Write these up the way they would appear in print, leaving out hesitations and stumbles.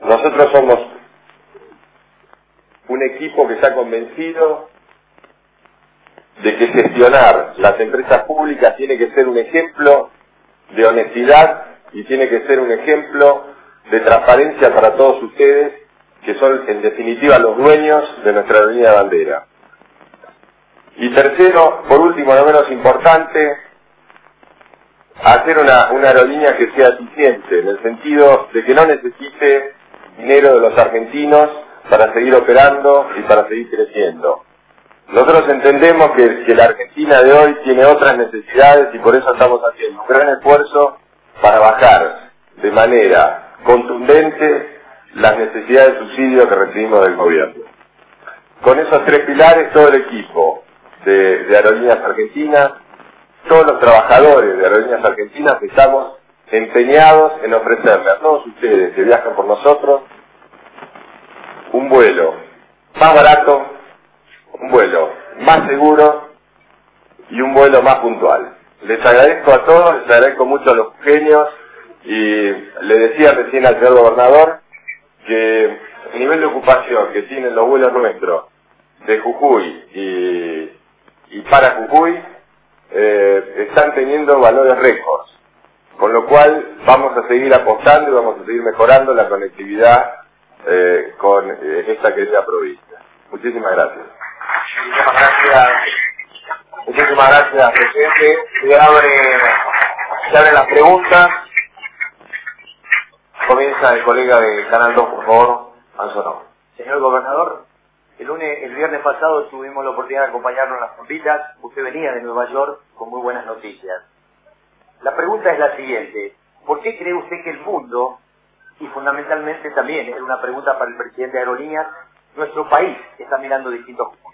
Nosotros somos un equipo que está convencido de que gestionar las empresas públicas tiene que ser un ejemplo de honestidad y tiene que ser un ejemplo de transparencia para todos ustedes, que son en definitiva los dueños de nuestra aerolínea de bandera. Y tercero, por último, no menos importante, hacer una aerolínea que sea eficiente, en el sentido de que no necesite dinero de los argentinos para seguir operando y para seguir creciendo. Nosotros entendemos que la Argentina de hoy tiene otras necesidades y por eso estamos haciendo un gran esfuerzo para bajar de manera contundente las necesidades de subsidio que recibimos del gobierno. Con esos tres pilares, todo el equipo de Aerolíneas Argentinas, todos los trabajadores de Aerolíneas Argentinas estamos empeñados en ofrecerle a todos ustedes que viajan por nosotros un vuelo más barato, un vuelo más seguro y un vuelo más puntual. Les agradezco a todos, les agradezco mucho a los genios y le decía recién al señor gobernador que el nivel de ocupación que tienen los vuelos nuestros de Jujuy y para Jujuy están teniendo valores récords, con lo cual vamos a seguir apostando y vamos a seguir mejorando la conectividad con esta querida provincia. Muchísimas gracias. Muchísimas gracias, presidente. Se abren las preguntas. Comienza el colega de Canal 2, por favor. Anzonó. Señor gobernador, el viernes pasado tuvimos la oportunidad de acompañarnos en las trompitas. Usted venía de Nueva York con muy buenas noticias. La pregunta es la siguiente: ¿por qué cree usted que el mundo, y fundamentalmente también es una pregunta para el presidente de Aerolíneas, nuestro país está mirando distintos puntos?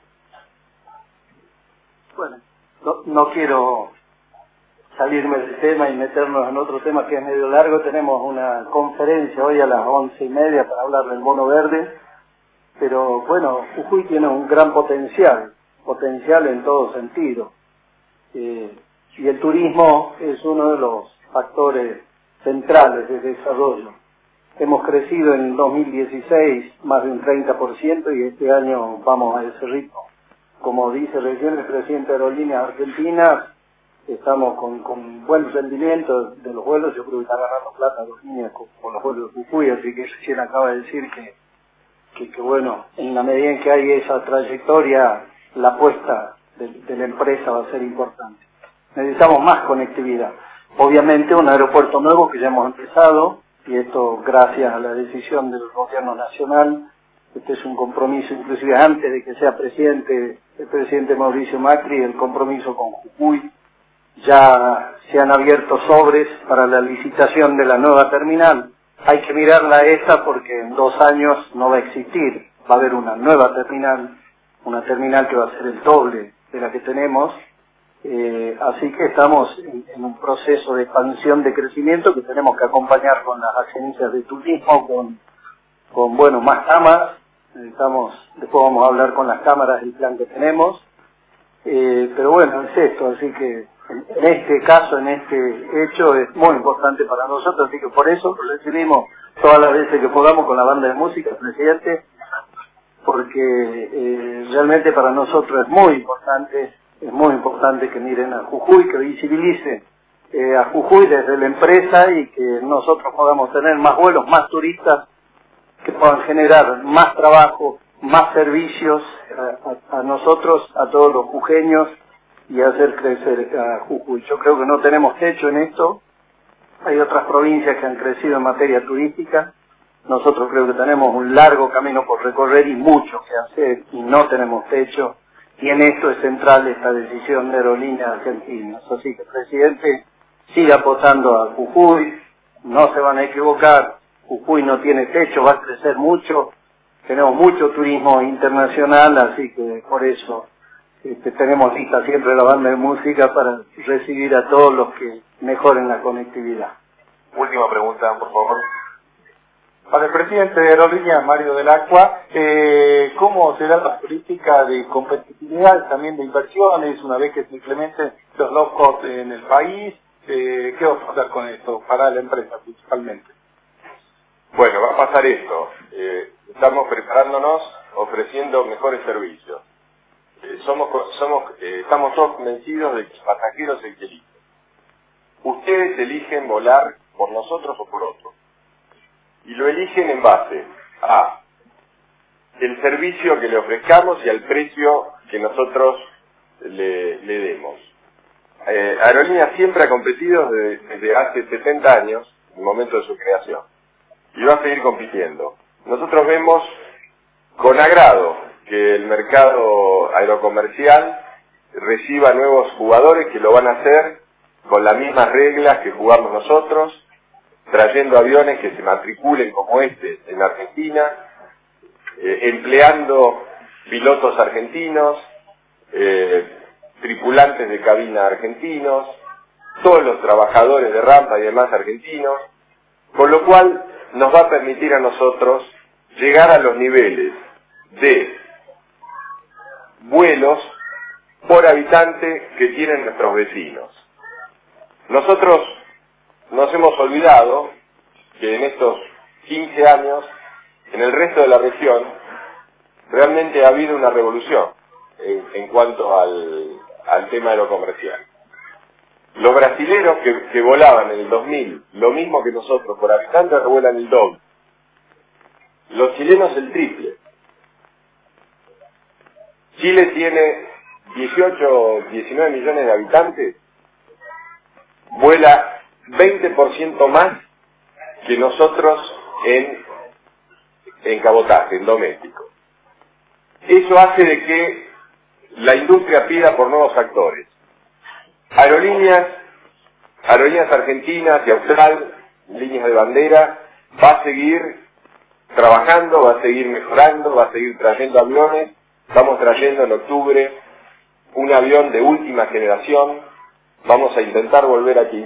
Bueno, no quiero salirme del tema y meternos en otro tema que es medio largo. Tenemos una conferencia hoy a las 11:30 para hablar del bono verde, pero bueno, Jujuy tiene un gran potencial en todo sentido, y el turismo es uno de los factores centrales de desarrollo. Hemos crecido en 2016 más de un 30% y este año vamos a ese ritmo. Como dice recién el presidente de Aerolíneas Argentinas, estamos con buen rendimiento de los vuelos. Yo creo que está ganando plata los líneas con los vuelos de Jujuy, así que recién acaba de decir que bueno, en la medida en que hay esa trayectoria, la apuesta de la empresa va a ser importante. Necesitamos más conectividad. Obviamente un aeropuerto nuevo que ya hemos empezado, y esto gracias a la decisión del gobierno nacional. Este es un compromiso, inclusive antes de que sea presidente, el presidente Mauricio Macri, el compromiso con Jujuy. Ya se han abierto sobres para la licitación de la nueva terminal. Hay que mirarla esta porque en 2 años no va a existir. Va a haber una nueva terminal, una terminal que va a ser el doble de la que tenemos. Así que estamos en un proceso de expansión, de crecimiento, que tenemos que acompañar con las agencias de turismo, con bueno, más cámaras. Después vamos a hablar con las cámaras del plan que tenemos. Pero bueno, es esto, así que en este caso, en este hecho, es muy importante para nosotros, así que por eso lo recibimos todas las veces que podamos con la banda de música, presidente, porque realmente para nosotros es muy importante que miren a Jujuy, que visibilicen a Jujuy desde la empresa y que nosotros podamos tener más vuelos, más turistas, que puedan generar más trabajo, más servicios a nosotros, a todos los jujeños, y hacer crecer a Jujuy. Yo creo que no tenemos techo en esto. Hay otras provincias que han crecido en materia turística. Nosotros creo que tenemos un largo camino por recorrer y mucho que hacer, y no tenemos techo. Y en esto es central esta decisión de Aerolíneas Argentinas. Así que, presidente, siga apostando a Jujuy. No se van a equivocar. Jujuy no tiene techo, va a crecer mucho. Tenemos mucho turismo internacional, así que por eso tenemos lista siempre la banda de música para recibir a todos los que mejoren la conectividad. Última pregunta, por favor. Para el presidente de Aerolíneas, Mario del Acqua, ¿cómo será la política de competitividad, también de inversiones, una vez que se implementen los low cost en el país? ¿Qué va a pasar con esto para la empresa principalmente? Bueno, va a pasar esto. Estamos preparándonos, ofreciendo mejores servicios. Estamos todos convencidos de que el pasajero es el que elige. Ustedes eligen volar por nosotros o por otros. Y lo eligen en base a el servicio que le ofrezcamos y al precio que nosotros le demos. Aerolíneas siempre ha competido desde hace 70 años, en el momento de su creación, y va a seguir compitiendo. Nosotros vemos con agrado que el mercado aerocomercial reciba nuevos jugadores que lo van a hacer con las mismas reglas que jugamos nosotros, trayendo aviones que se matriculen como este en Argentina, empleando pilotos argentinos, tripulantes de cabina argentinos, todos los trabajadores de rampa y demás argentinos, con lo cual nos va a permitir a nosotros llegar a los niveles de vuelos por habitante que tienen nuestros vecinos. Nosotros nos hemos olvidado que en estos 15 años, en el resto de la región, realmente ha habido una revolución en cuanto al tema aerocomercial. Los brasileros que volaban en el 2000, lo mismo que nosotros por habitante, ahora vuelan el doble. Los chilenos el triple. Chile tiene 18, 19 millones de habitantes, vuela 20% más que nosotros en cabotaje, en doméstico. Eso hace de que la industria pida por nuevos actores. Aerolíneas argentinas y austral, líneas de bandera, va a seguir trabajando, va a seguir mejorando, va a seguir trayendo aviones. Estamos trayendo en octubre un avión de última generación. Vamos a intentar volver aquí.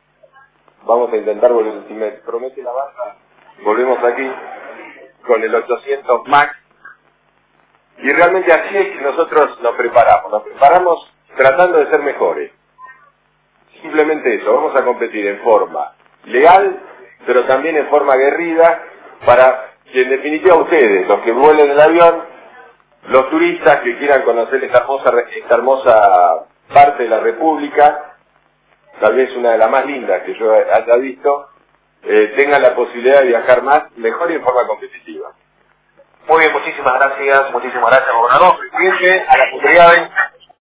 Si me promete la baja, volvemos aquí con el 800 MAX. Y realmente así es que nosotros nos preparamos tratando de ser mejores. Simplemente eso, vamos a competir en forma legal, pero también en forma aguerrida, para que en definitiva ustedes, los que vuelen el avión, los turistas que quieran conocer esta hermosa parte de la República, tal vez una de las más lindas que yo haya visto, tengan la posibilidad de viajar más, mejor y en forma competitiva. Muy bien, muchísimas gracias, gobernador, presidente, a las autoridades.